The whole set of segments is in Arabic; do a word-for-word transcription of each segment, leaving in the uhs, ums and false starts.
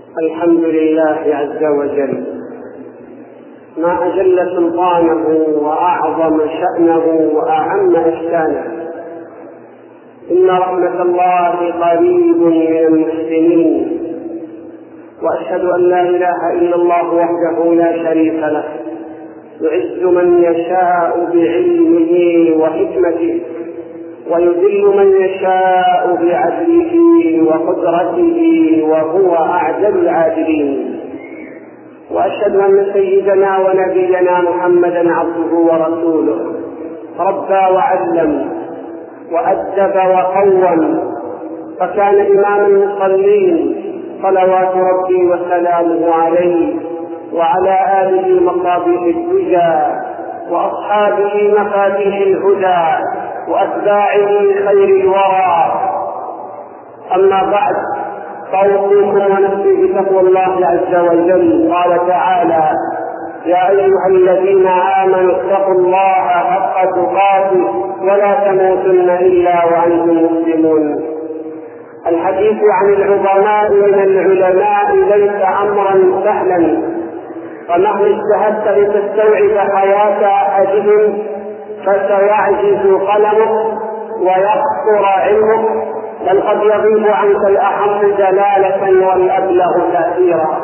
الحمد لله عز وجل، ما أجل سلطانه وأعظم شأنه وأعم إحسانه. إن رحمة الله قريب من المحسنين، وأشهد أن لا إله إلا الله وحده لا شريك له، يعز من يشاء بعلمه وحكمته، ويذل من يشاء بعدله وقدرته، وهو أعدل العادلين. وأشهد أن سيدنا ونبينا محمدا عبده ورسوله، ربى وعلم وأدب وقوم، فكان إمام المصلين صلوات ربي وسلامه عليه، وعلى آله مصابيح الدجى، وأصحابه مفاتيح الهدى، وأتباعه خير الورى. أما بعد، فأوصيكم ونفسي بتقوى الله عز وجل. قال تعالى: يا أيها الذين آمنوا اتقوا الله حق تقاته ولا تموتن إلا وأنتم مسلمون. الحديث عن العظماء من العلماء ليس أمرا سهلا، فمهما اجتهدت لتستوعب حياة أحدهم فسيعجز قلمك ويقصر علمك، بل قد يغيب عنك الأهم دلالة والأبلغ تأثيرا.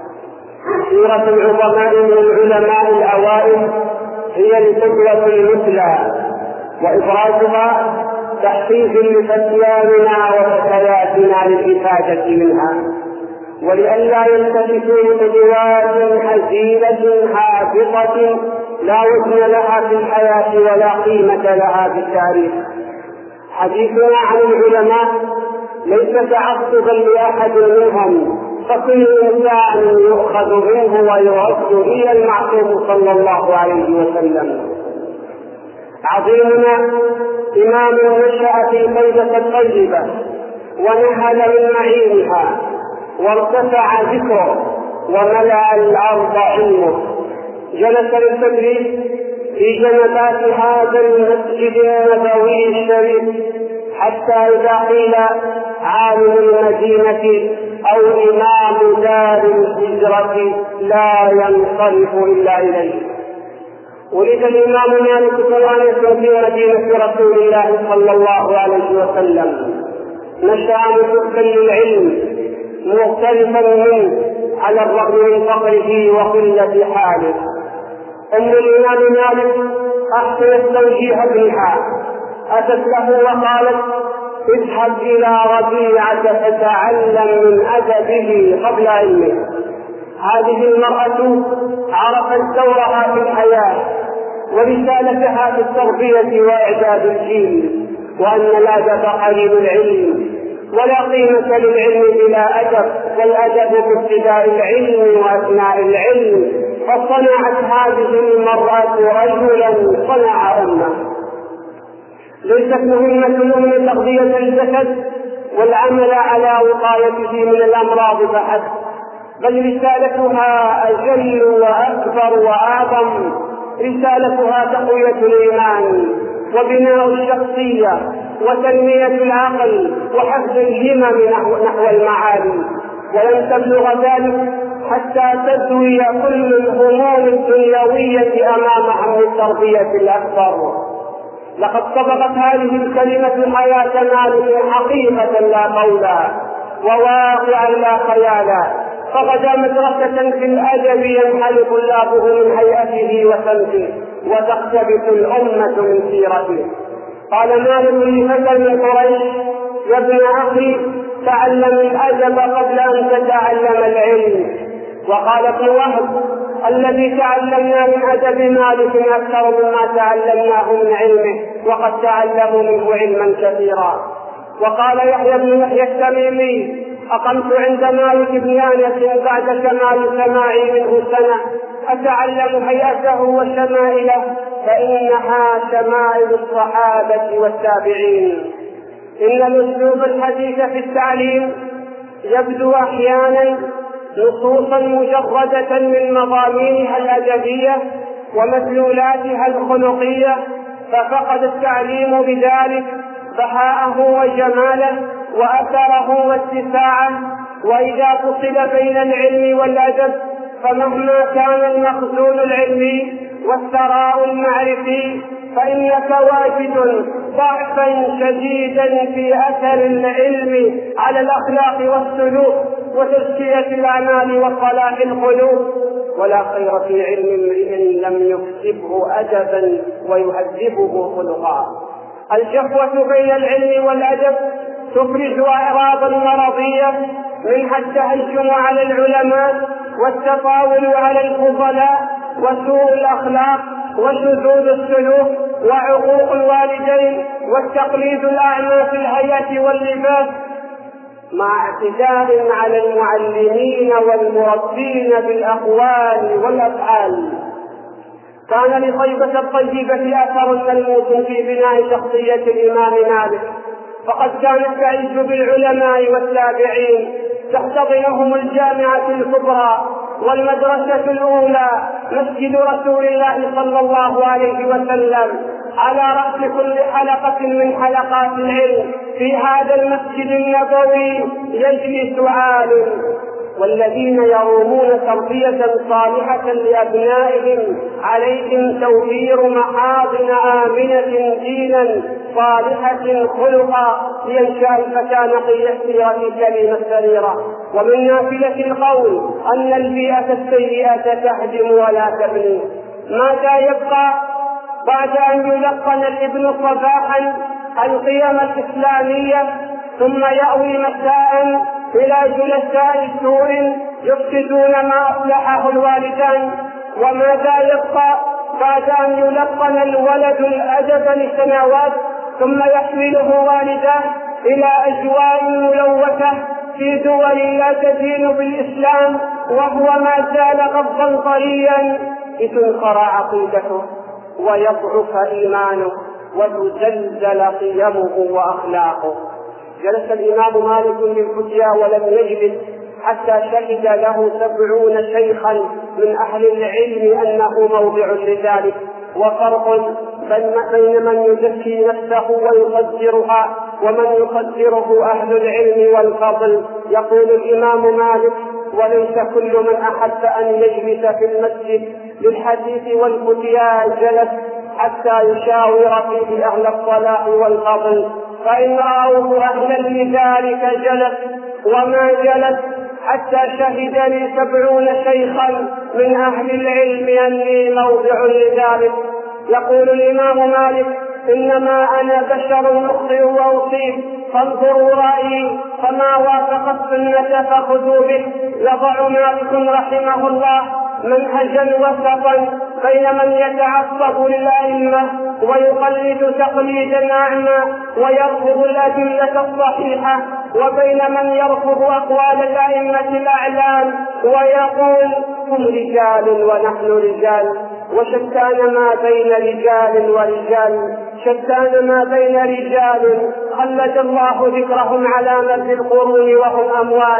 سيرة العظماء من العلماء الأوائل هي القدوة المثلى، وإبرازها تحفيز لفتياننا وفتياتنا للإفادة منها، ولئلا يلتفتوا لقدوات حزينة هابطة لا وزن لها في الحياة ولا قيمة لها في التاريخ. حديثنا عن العلماء ليس تعصبا لأحد منهم، فكل إنسان يؤخذ منه ويرد إلى المعصوم صلى الله عليه وسلم. عظيمنا إمام نشأ في بلدة الطيبة ونهل من معينها، وارتفع ذكره وملأ الأرض علمه. جلس للتدريس في جنبات هذا المسجد النبوي الشريف، حتى إذا قيل عالم المدينة أو إمام دار الهجرة لا ينصرف إلا إليه. ولد الإمام مالك بن أنس في مدينة رسول الله صلى الله عليه وسلم، نشأ محبا للعلم مغترفا منه على الرغم من فقره وقلة حاله. أم الإمام مالك أحسنت توجيه ابنها، أتت له وقالت: اذهب إلى ربيعة فتعلم من أدبه قبل علمه. هذه المرأة عرفت دورها في الحياة ورسالتها في التربية وإعداد الجيل، وأن الأدب قليل العلم، ولا قيمة للعلم بلا أدب، والأدب في ابتداء العلم وأثناء العلم. فصنعت هذه المرأة رجلا صنع أمة. ليست مهمة الأم تغذية الجسد والعمل على وقايته من الأمراض فحسب، بل رسالتها أجل وأكبر وأعظم. رسالتها تقوية الإيمان وبناء الشخصية وتنمية العقل وحفظ الهمم نحو المعالي، ولن تبلغ ذلك حتى تزوي كل الهموم الدنيوية أمام هم التربية الأكبر. لقد سبقت هذه الكلمة حياة مالك حقيقة لا قولا، وواقعا لا خيالا، فغدا مدرسة في الأدب ينحل طلابه من هيئته وسمته، وتقتبس الأمة من سيرته. قال مالك لفتى من قريش: يا ابن أخي، تعلم الأدب قبل أن تتعلم العلم. وقال ابن وهب: الذي تعلمنا من أدب مالك أكثر مما تعلمناه من علمه، وقد تعلموا منه علما كثيرا. وقال يحيى بن يحيى التميمي: أقمت عند مالك بن أنس بعد كمال سماعي منه سنة، أتعلم هيئته وشمائله، فإنها شمائل الصحابة والتابعين. إن الأسلوب الحديث في التعليم يبدو أحيانا نصوصا مجردة من مضامينها الأدبية ومدلولاتها الخلقية، ففقد التعليم بذلك بهاءه وجماله وأثره واتساعه، وإذا فصل بين العلم والأدب فمهما كان المخزون العلمي والثراء المعرفي فإنك واجد ضعفا شديدا في أثر العلم على الأخلاق والسلوك وتزكية الأعمال وصلاح القلوب. ولا خير في علم امرئ لم يكسبه أدبا ويهذبه خلقا. الجفوة بين العلم والأدب تفرز أعراضا مرضية منها التهجم على العلماء والتطاول على الفضلاء وسوء الأخلاق وشذوذ السلوك وعقوق الوالدين والتقليد الأعمى في الهيئة واللباس، مع اعتداء على المعلمين والمربين بالأقوال والأفعال. كان لطيبة الطيبة أثر ملموس في بناء شخصية الإمام مالك، فقد كانت تعز بالعلماء والتابعين، تحتضنهم الجامعة الكبرى والمدرسة الأولى مسجد رسول الله صلى الله عليه وسلم، على رأس كل حلقة من حلقات العلم في هذا المسجد النبوي يجلس عالم. والذين يرومون تربية صالحة لأبنائهم عليهم توفير محاضن آمنة دينا صالحة خلقا لينشأ الفتى نقي السيرة كلمة سريرة. ومن نافلة القول أن البيئة السيئة تهدم ولا تبني. ماذا يبقى بعد أن يلقن الابن صباحا القيم الإسلامية ثم يأوي مساء إلى جلساء سوء يفسدون ما أصلحه الوالدان؟ وماذا يبقى بعد أن يلقن الولد الأدب لسنوات ثم يحمله والداه إلى أجواء ملوثة في دول لا تدين بالإسلام وهو ما زال غضا طريا لتنقر عقيدته ويضعف إيمانه وتزلزل قيمه وأخلاقه؟ جلس الإمام مالك للفتيا ولم يجلس حتى شهد له سبعون شيخا من أهل العلم أنه موضع لذلك. وفرق بين من يزكي نفسه ويقدرها ومن يقدره أهل العلم والفضل. يقول الإمام مالك: وليس كل من أحب أن يجلس في المسجد للحديث والفتيا جلس حتى يشاور فيه أهل الصلاح والفضل، فإن رأوه أهلا لذلك جلس، وما جلس حتى شهد لي سبعون شيخا من أهل العلم أني موضع لذلك. يقول الإمام مالك: إنما أنا بشر مخطئ وأصيب، فانظروا رأيي، فما وافق السنة فخذوا به. يضع مالك رحمه الله منهجا وسطا بين من يتعصب للأئمة ويقلد تقليدا أعمى ويرفض الأدلة الصحيحة، وبين من يرفض أقوال الأئمة الأعلام ويقول: هم رجال ونحن رجال. وشتان ما بين رجال ورجال، شتان ما بين رجال خلد الله ذكرهم على مد القرون وهم أموات،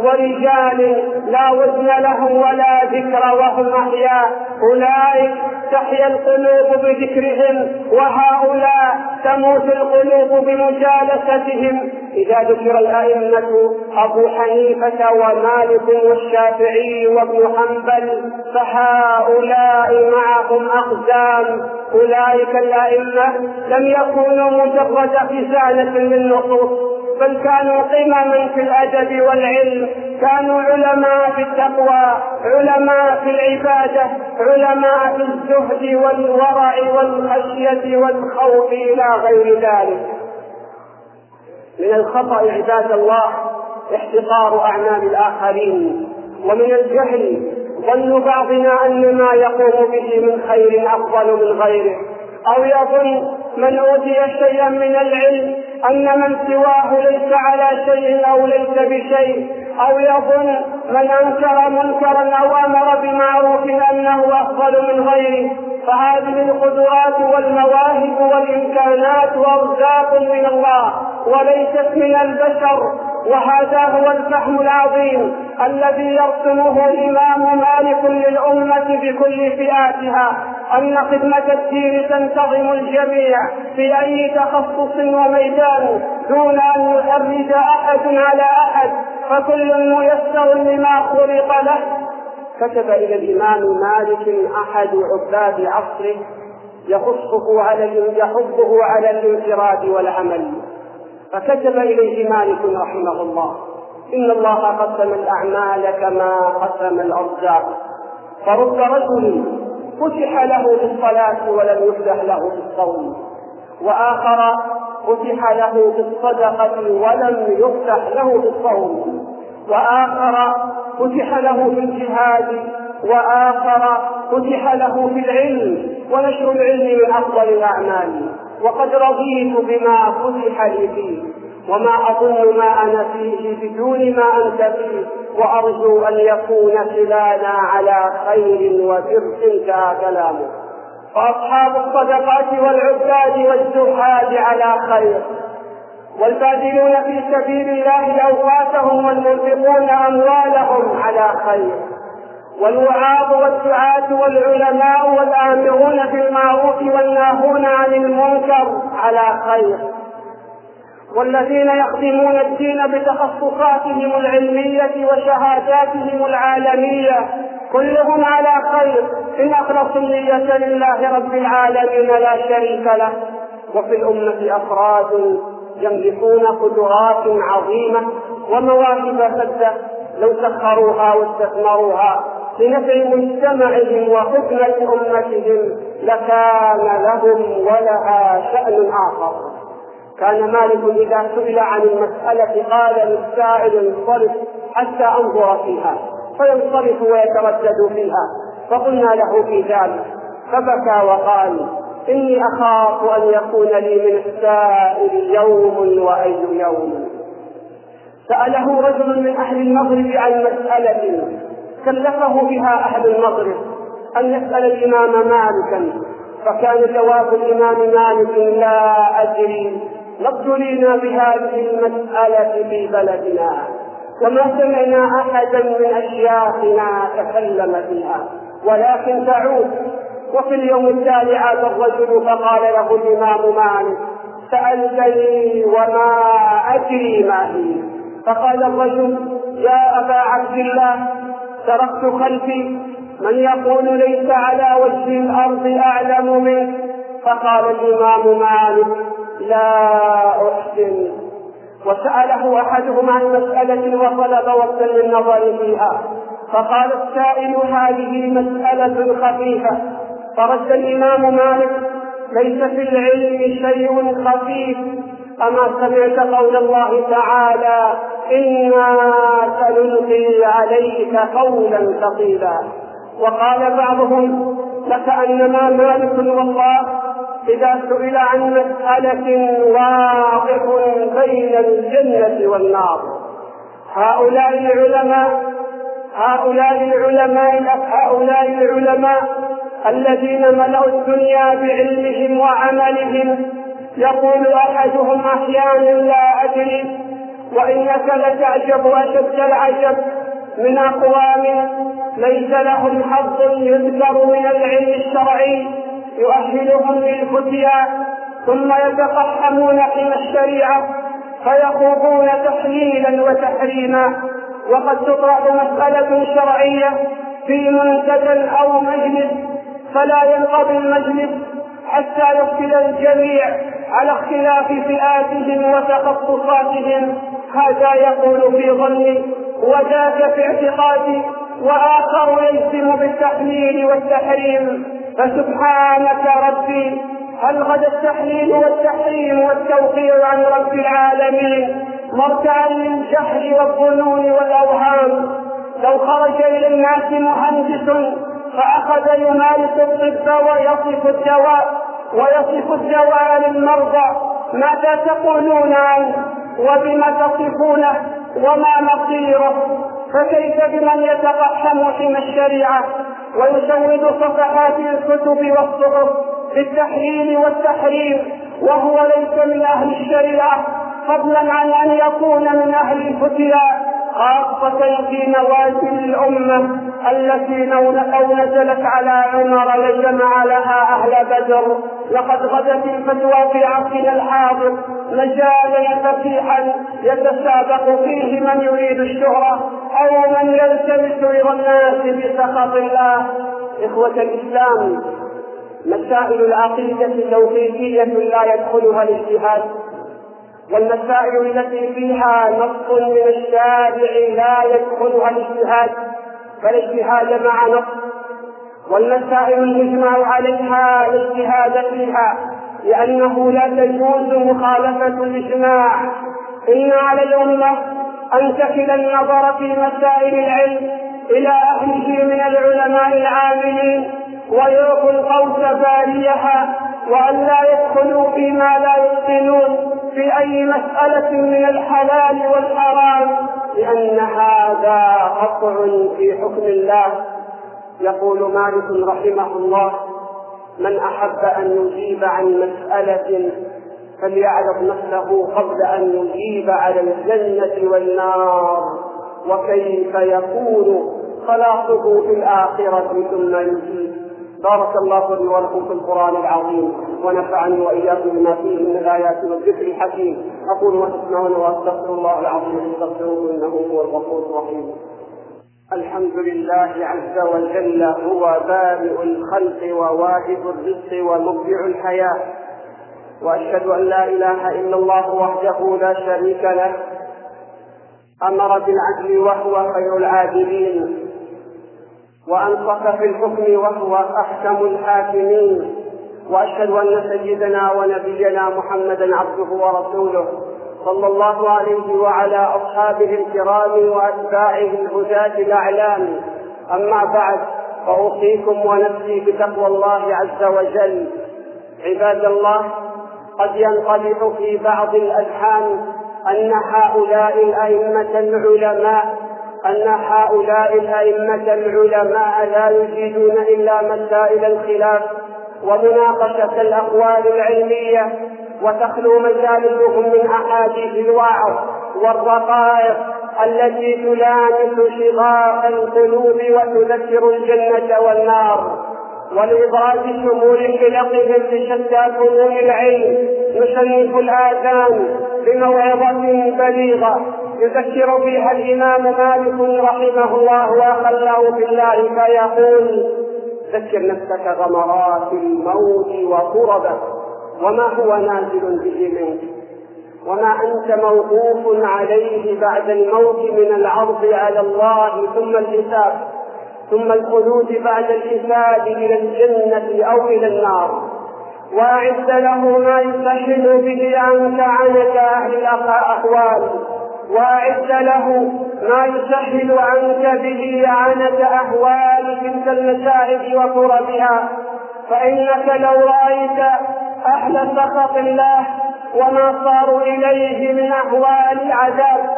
ورجال لا وزن لهم ولا ذكر وهم أحياء. أولئك تحيا القلوب بذكرهم، وهؤلاء تموت القلوب بمجالستهم. إذا ذكر الأئمة أبو حنيفة ومالك والشافعي وابن حنبل فهؤلاء معهم أقدام. أولئك الأئمة لم يكونوا مجرد خزانة للنصوص، بل كانوا قمما في الأدب والعلم، كانوا علماء في التقوى، علماء في العبادة، علماء في الزهد والورع والخشية والخوف إلى غير ذلك. من الخطأ عباد الله احتقار أعمال الآخرين، ومن الجهل ظن بعضنا أن ما يقوم به من خير أفضل من غيره، أو يظن من أوتي شيئا من العلم أن من سواه ليس على شيء أو ليس بشيء، أو يظن من أنكر منكرا أو أمر بمعروف أنه أفضل من غيره. فهذه القدرات والمواهب والإمكانات وأرزاق من الله وليست من البشر، وهذا هو الفهم العظيم الذي يرسمه الإمام مالك للأمة بكل فئاتها، أن خدمة الدين تنتظم الجميع في أي تخصص وميدان دون أن يحرج أحد على أحد، فكل ميسر لما خلق له. كتب إلى الإمام مالك أحد عباد عصره يخصه على يحضه على الانفراد والعمل، فكتب إليه مالك رحمه الله: إن الله قسم الأعمال كما قسم الأرزاق، فرب رجل فتح له بالصلاة ولم يفتح له بالصوم، وآخر فتح له بالصدقة ولم يفتح له بالصوم، وآخر فتح له بالجهاد، وآخر فتح له بالعلم، ونشر العلم من أفضل الأعمال. وقد رضيت بما فتح لي فيه، وما أظن ما أنا فيه بدون ما أنت فيه، وأرجو أن يكون خلالنا على خير وبر. انتهى كلامه. فأصحاب الصدقات والعباد والزهاد على خير، والباذلون في سبيل الله أوقاتهم والمنفقون أموالهم على خير، والوعاظ والدعاة والعلماء والآمرون بالمعروف والناهون عن المنكر على خير، والذين يخدمون الدين بتخصصاتهم العلمية وشهاداتهم العالمية كلهم على خير إن أخلصوا النية لله رب العالمين لا شريك له. وفي الأمة أفراد يملكون قدرات عظيمة ومواهب فذة لو سخروها واستثمروها لنفع مجتمعهم وخدمة أمتهم لكان لهم ولها شأن آخر. كان مالك إذا سئل عن المسألة قال للسائل: انصرف حتى أنظر فيها، فينصرف ويتردد فيها، فقلنا له في ذلك فبكى وقال: إني أخاف أن يكون لي من السائل يوم وأي يوم. سأله رجل من أهل المغرب عن مسألة كلفه بها أهل المغرب أن يسأل الإمام مالكا، فكان جواب الإمام مالك: لا أدري، ما ابتلينا بهذه المسألة في بلدنا، وما سمعنا أحدا من أشياخنا تكلم فيها، ولكن تعود. وفي اليوم التالي عاد الرجل فقال له الإمام مالك: سألتني وما أدري ما هي. فقال الرجل: يا أبا عبد الله، تركت خلفي من يقول ليس على وجه الأرض أعلم منه. فقال الإمام مالك: لا أحسن. وسأله أحدهم عن مسألة وطلب وقتا للنظر فيها، فقال السائل: هذه مسألة خفيفة. فرد الإمام مالك: ليس في العلم شيء خفيف، أما سمعت قول الله تعالى: إنا سنلقي عليك قولا ثقيلا. وقال بعضهم: لكأنما مالك والله إذا سئل عن مسألة واقف بين الجنة والنار. هؤلاء العلماء هؤلاء العلماء هؤلاء العلماء الذين ملأوا الدنيا بعلمهم وعملهم، يقول أحدهم أحيانا: لا أدري. وإنك لتعجب أشد العجب من أقوام ليس لهم حظ يذكر من العلم الشرعي يؤهلهم للفتيا، ثم يتقحمون حين الشريعة فيخوضون تحليلا وتحريما، وقد تطرح مسألة شرعية في منتدى أو مجلس فلا ينقضي المجلس حتى يفصل الجميع على اختلاف فئاتهم وتخصصاتهم، هذا يقول في ظني وذاك في اعتقادي، وآخر يجزم بالتحليل والتحريم. فسبحانك ربي، هل غدا التحليل والتحريم والتوقيع عن رب العالمين مرتعا للجهل والظنون والأوهام؟ لو خرج إلى الناس مهندس فأخذ يمارس الطب ويصف الدواء ويصف الدواء للمرضى، ماذا تقولون عنه وبما تصفونه وما مصيره؟ فكيف بمن يتقحم حمى الشريعة ويسود صفحات الكتب والصحف بالتحليل والتحريم وهو ليس من أهل الشريعة، فضلا عن أن يكون من أهل الفتيا؟ خاصة في نوازل الأمة التي لو نزلت على عمر لجمع لها أهل بدر. لقد غدت الفتوى في عصرنا الحاضر مجالا فتيحا يتسابق فيه من يريد الشهرة أو من يلتمس رضا الناس بسخط الله. إخوة الإسلام، مسائل العقيدة توقيفية لا يدخلها الاجتهاد، والمسائل التي فيها نص من الشارع لا يدخلها الاجتهاد فالاجتهاد مع نص، والمسائل المجمع عليها الاجتهاد فيها لأنه لا تجوز مخالفة الإجماع. إن على الأمة أن تكل النظر في مسائل العلم إلى أهله من العلماء العاملين ويلقوا القوس باليها، وأن لا يدخلوا فيما لا يتقنون في أي مسألة من الحلال والحرام، لأن هذا قطع في حكم الله. يقول مالك رحمه الله: من أحب أن يجيب عن مسألة فليعرف نفسه قبل أن يجيب على الجنة والنار، وكيف يكون خلاصه في الآخرة ثم يجيب. بارك الله لي ولكم في القرآن العظيم، ونفعني وإياكم بما فيه من الآيات والذكر الحكيم. أقول ما تسمعون وأستغفر الله العظيم فاستغفروه إنه هو الغفور الرحيم. الحمد لله عز وجل، هو بارئ الخلق وواهب الرزق ومبدع الحياة، وأشهد أن لا إله إلا الله وحده لا شريك له، أمر بالعدل وهو خير العادلين، وأنصف في الحكم وهو أحكم الحاكمين، وأشهد أن سيدنا ونبينا محمدا عبده ورسوله صلى الله عليه وعلى أصحابه الكرام وأتباعه الهداة الأعلام. أما بعد، فأوصيكم ونفسي بتقوى الله عز وجل. عباد الله، قد ينقلح في بعض الأذهان أن هؤلاء الأئمة العلماء أن هؤلاء الأئمة العلماء لا يجيدون إلا مسائل الخلاف ومناقشة الأقوال العلمية، وتخلو مجالسهم من أحاديث الوعظ والرقائق التي تلامس شغاف القلوب وتذكر الجنة والنار، ولإبراز شمول حلقهم بشتى فنون العلم يشرف الآذان بموعظة بليغة يذكر فيها الإمام مالك رحمه الله وأخله بالله فيقول: ذكر نفسك غمرات الموت وقربه وما هو نازل به منك، وما أنت موقوف عليه بعد الموت من العرض على الله ثم الحساب ثم الخلود بعد الحساب إلى الجنة أو إلى النار. وأعد له ما يسهل به عنك عنك أهل الأحوال وأعد له ما يسهل عنك به عنك أهوال تلك المشاهد وقربها، فإنك لو رأيت أهل سخط الله وما صاروا إليه من أهوال العذاب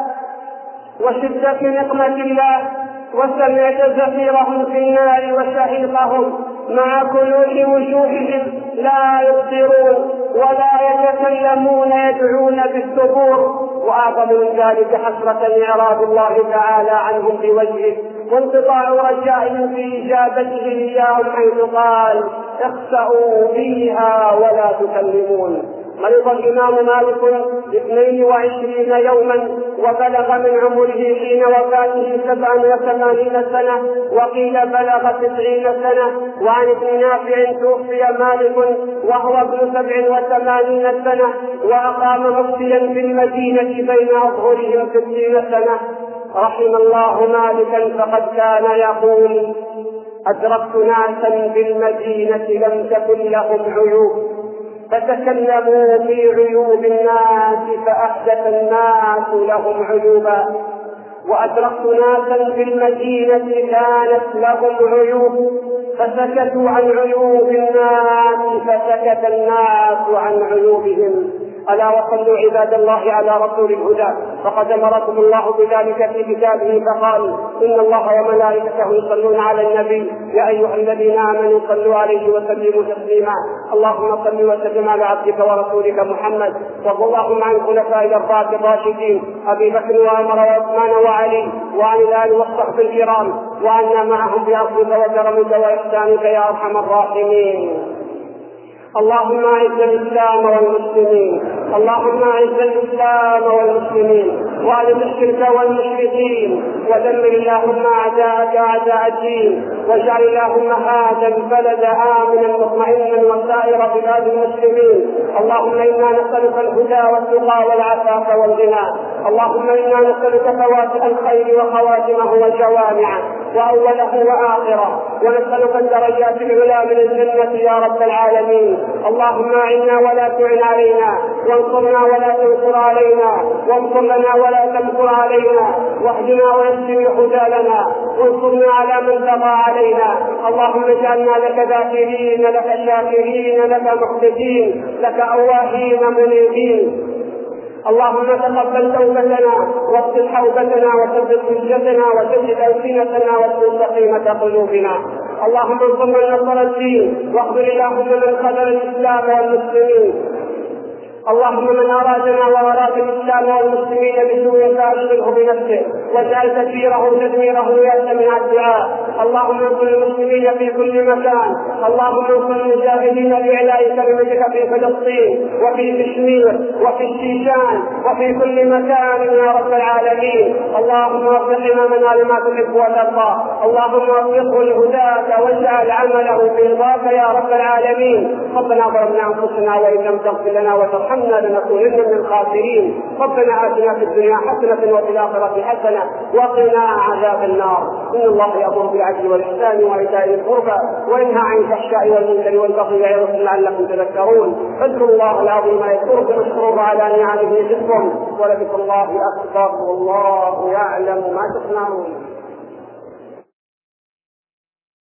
وشدة نقمة الله، وسمعت زفيرهم في النار وشهيقهم مع كلول وجوههم لا يبصرون ولا يتكلمون يدعون بالثبور، وأعظم من ذلك حسرة إعراض الله تعالى عنهم بوجهه وانقطاع رجائهم في إجابته إياهم حيث قال: اخسأوا فيها ولا تكلمون. مرض الإمام مالك اثنين وعشرين يوما وبلغ من عمره حين وفاته سبعا وثمانين سنة، وقيل بلغ تسعين سنة. وعن ابن نافع توفي مالك وهو ابن سبع وثمانين سنة، وأقام مفتيا في المدينة بين أظهرهم ستين سنة. رحم الله مالكا فقد كان يقول: أدركت ناسا بالمدينة لم تكن لهم عيوب فتكلموا في عيوب الناس فأحدث الناس لهم عيوبا، وأدركت ناسا في المدينة كانت لهم عيوب فسكتوا عن عيوب الناس فسكت الناس عن عيوبهم. ألا وصلوا عباد الله على رسول الهدى، فقد أمركم الله بذلك في كتابه فقال: إن الله وملائكته يصلون على النبي يا أيها الذين آمنوا صلوا عليه وسلموا تسليما. اللهم صل وسلم على عبدك ورسولك محمد، وارض اللهم عن خلفاء الأربعة الراشدين أبي بكر وعمر وعثمان وعلي وعن الآل والصحب الكرام، وعنا معهم بعفوك وكرمك وإحسانك يا أرحم الراحمين. اللهم اعز الاسلام والمسلمين، اللهم اعز الاسلام والمسلمين واذل الشرك والمشركين، ودمر اللهم اعداءك اعداء الدين، واجعل اللهم هذا البلد امنا مطمئنا وسائر بلاد المسلمين. اللهم انا نسالك الهدى والتقى والعفاف والغنى، اللهم انا نسالك فواتح الخير وخواتمه وجوامعه واوله واخره، ونسالك الدرجات العلى من الجنه يا رب العالمين. اللهم اعنا ولا تعن علينا، وانصرنا ولا تنصر علينا، وانصر لنا ولا تنصر علينا، واهدنا ويسر الهدى لنا، وانصرنا على من بغى علينا. اللهم اجعلنا لك ذاكرين، لك شاكرين، لك مخبتين، لك اواهين منيبين. اللهم تقبل توبتنا واغفر حوبتنا وثبت حجتنا وسدد ألسنتنا واصلح سقيمة قلوبنا. اللهم انصر من نصر الدين، واخذل اللهم من خذل الإسلام والمسلمين. اللهم من أرادنا وأراد الإسلام والمسلمين بسوء فأشغله بنفسه، واجعل تدبيره تدميره يا سميع الدعاء. اللهم انصر المسلمين في كل مكان، اللهم انصر المجاهدين بإعلاء كلمتك في فلسطين وفي كشمير وفي الشيشان وفي كل مكان يا رب العالمين. اللهم وفق إمامنا لما تحب وترضى، اللهم وفقه الهداة واجعل عمله في رضاك يا رب العالمين. ربنا ظلمنا أنفسنا وإن لم تغفر لنا وترحمنا لنكونن من الخاسرين. ربنا آتنا في الدنيا حسنة وفي الآخرة حسنة وقنا عذاب النار. إن الله يأمر بالعدل والإحسان وإيتاء ذي القربى وينهى عن الفحشاء والمنكر والبغي يعظكم لعلكم تذكرون. فاذكروا الله العظيم يذكركم واشكروه على نعمه يزدكم، ولذكر الله أكبر والله يعلم ما تصنعون.